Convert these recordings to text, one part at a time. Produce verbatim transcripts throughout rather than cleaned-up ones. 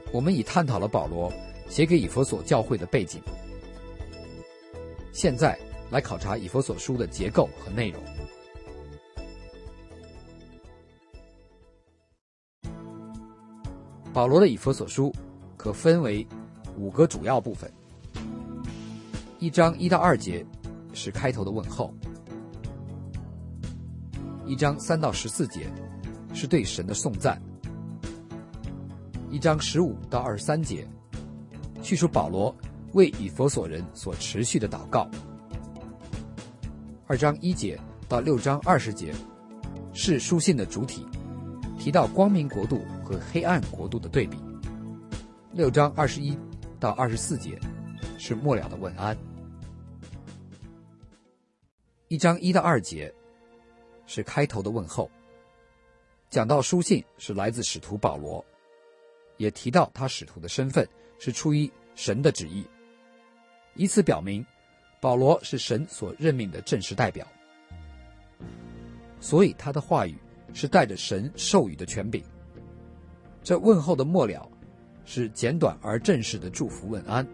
我们已探讨了保罗写给以弗所教会的背景，现在来考察以弗所书的结构和内容。保罗的以弗所书可分为五个主要部分。一章一到二节是开头的问候，一章三到十四节是对神的颂赞，一章十五到二十三节叙述保罗为以弗所人所持续的祷告，二章一节到六章二十节是书信的主体，提到光明国度和黑暗国度的对比，六章二十一到二十四节是末了的问安。一章一到二节是开头的问候，讲到书信是来自使徒保罗，也提到他使徒的身份是出于神的旨意，以此表明保罗是神所任命的正式代表，所以他的话语是带着神授予的权柄。这问候的末了是简短而正式的祝福问安。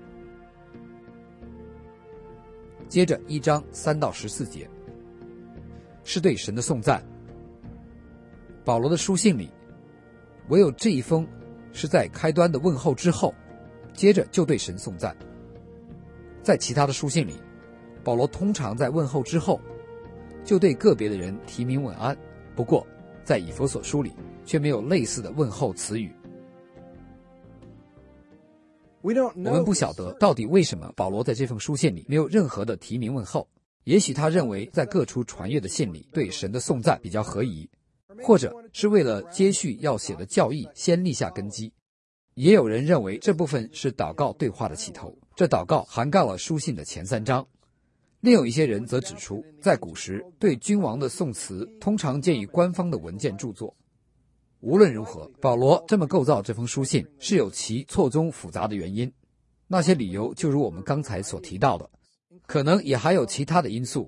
接着一章三到十四节是对神的颂赞。保罗的书信里，唯有这一封是在开端的问候之后，接着就对神颂赞。在其他的书信里，保罗通常在问候之后就对个别的人提名问安，不过在以弗所书里却没有类似的问候词语。我们不晓得到底为什么保罗在这封书信里没有任何的提名问候，也许他认为在各处传阅的信里对神的颂赞比较合宜，或者是为了接续要写的教义先立下根基。也有人认为这部分是祷告对话的起头，这祷告涵盖了书信的前三章。另有一些人则指出，在古时对君王的颂词通常见于官方的文件著作。无论如何，保罗这么构造这封书信是有其错综复杂的原因，那些理由就如我们刚才所提到的，可能也还有其他的因素。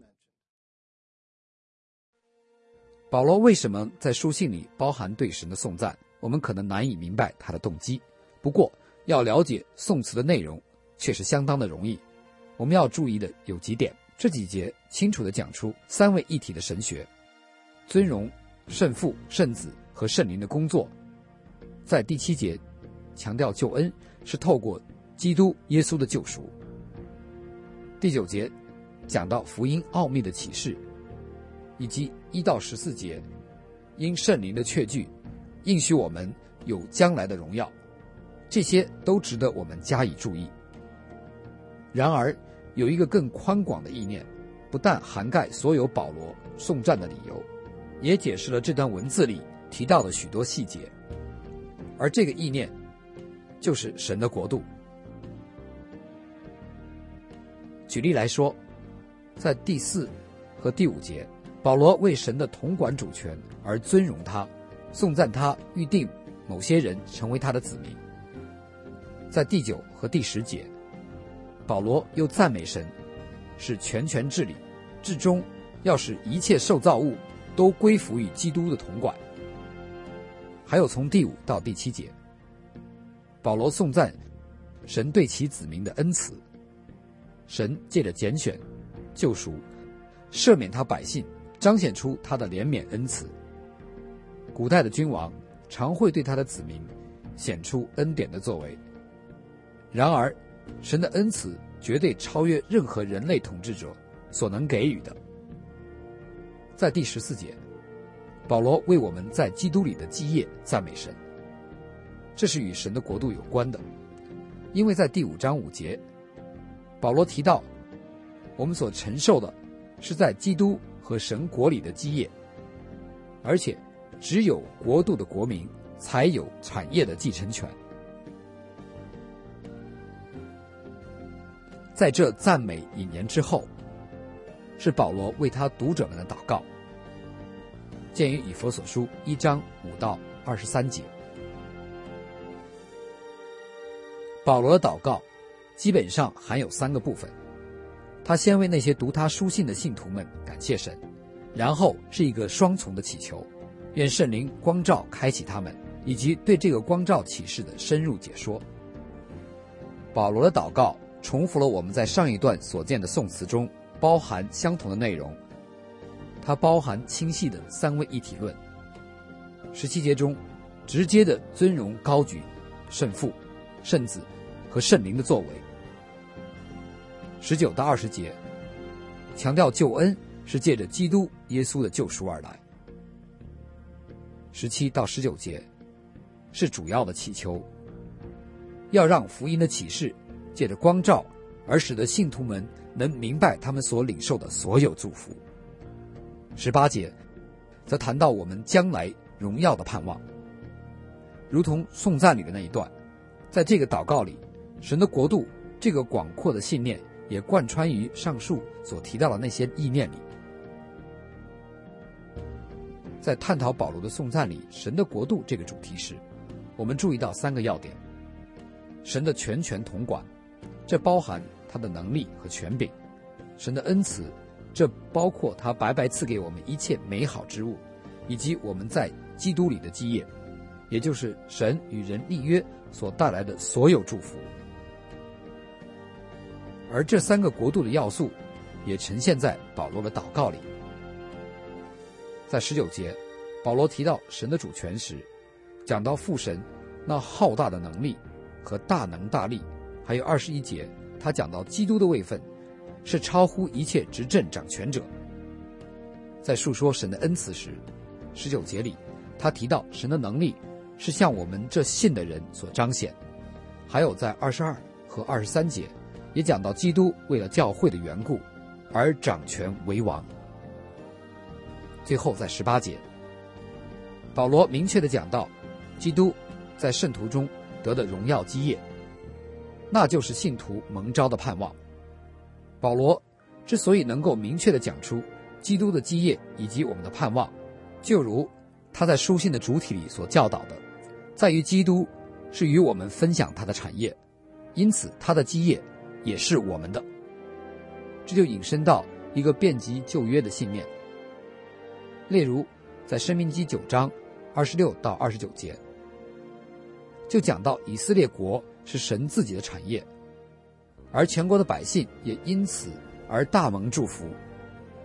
保罗为什么在书信里包含对神的颂赞，我们可能难以明白他的动机，不过要了解颂词的内容却是相当的容易。我们要注意的有几点，这几节清楚地讲出三位一体的神学，尊荣圣父、圣子和圣灵的工作。在第七节强调救恩是透过基督耶稣的救赎。第九节讲到福音奥秘的启示，以及一到十四节因圣灵的确据应许我们有将来的荣耀，这些都值得我们加以注意。然而有一个更宽广的意念，不但涵盖所有保罗颂赞的理由，也解释了这段文字里提到的许多细节，而这个意念就是神的国度。举例来说，在第四和第五节，保罗为神的统管主权而尊荣他，颂赞他预定某些人成为他的子民。在第九和第十节，保罗又赞美神是全权治理，至终要使一切受造物都归服于基督的统管。还有从第五到第七节，保罗颂赞神对其子民的恩慈，神借着拣选、救赎、赦免他百姓，彰显出他的怜悯恩慈。古代的君王常会对他的子民显出恩典的作为，然而神的恩慈绝对超越任何人类统治者所能给予的。在第十四节，保罗为我们在基督里的基业赞美神，这是与神的国度有关的，因为在第五章五节，保罗提到我们所承受的是在基督和神国里的基业，而且只有国度的国民才有产业的继承权。在这赞美引言之后，是保罗为他读者们的祷告，见于以弗所书一章五到二十三节。保罗的祷告基本上含有三个部分，他先为那些读他书信的信徒们感谢神，然后是一个双重的祈求，愿圣灵光照开启他们， 以及对这个光照启示的深入解说。保罗的祷告重复了我们在上一段所见的颂词中包含相同的内容，它包含清晰的三位一体论。十七节中直接的尊荣高举圣父、圣子和圣灵的作为。十九到二十节强调救恩是借着基督耶稣的救赎而来。十七到十九节是主要的祈求，要让福音的启示借着光照而使得信徒们能明白他们所领受的所有祝福。十八节则谈到我们将来荣耀的盼望，如同颂赞里的那一段，在这个祷告里，神的国度这个广阔的信念也贯穿于上述所提到的那些意念里。在探讨保罗的颂赞里神的国度这个主题时，我们注意到三个要点：神的全权统管，这包含他的能力和权柄；神的恩慈，这包括他白白赐给我们一切美好之物，以及我们在基督里的基业，也就是神与人立约所带来的所有祝福。而这三个国度的要素也呈现在保罗的祷告里。在十九节，保罗提到神的主权时，讲到父神那浩大的能力和大能大力，还有二十一节他讲到基督的位分是超乎一切执政掌权者。在述说神的恩慈时，十九节里他提到神的能力是向我们这信的人所彰显。还有在二十二和二十三节也讲到基督为了教会的缘故而掌权为王。最后在十八节，保罗明确地讲到基督在圣徒中得的荣耀基业，那就是信徒蒙召的盼望。保罗之所以能够明确地讲出基督的基业以及我们的盼望，就如他在书信的主体里所教导的，在于基督是与我们分享他的产业，因此他的基业也是我们的。这就引申到一个遍及旧约的信念，例如在申命记九章二十六到二十九节，就讲到以色列国是神自己的产业，而全国的百姓也因此而大蒙祝福，